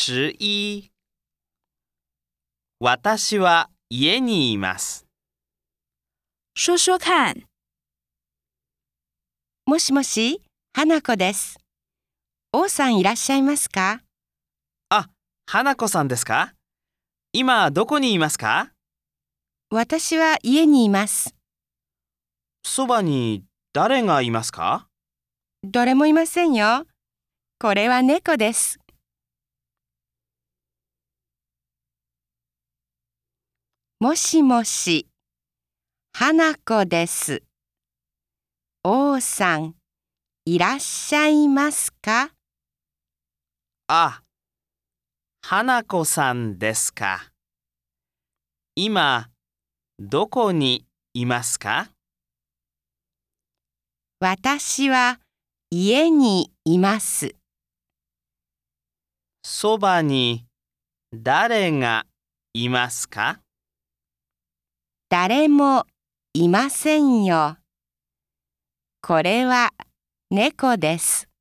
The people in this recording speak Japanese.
11私は家にいます。 说说看。 もしもし、花子です。王さんいらっしゃいますか？ あ、花子さんですか？今どこにいますか？ 私は家にいます。 そばに誰がいますか？ 誰もいませんよ。これは猫です。もしもし、花子です。王さん、いらっしゃいますか？ あ、花子さんですか？今どこにいますか？ 私は家にいます。 そばに誰がいますか？ 誰もいませんよ。これは猫です。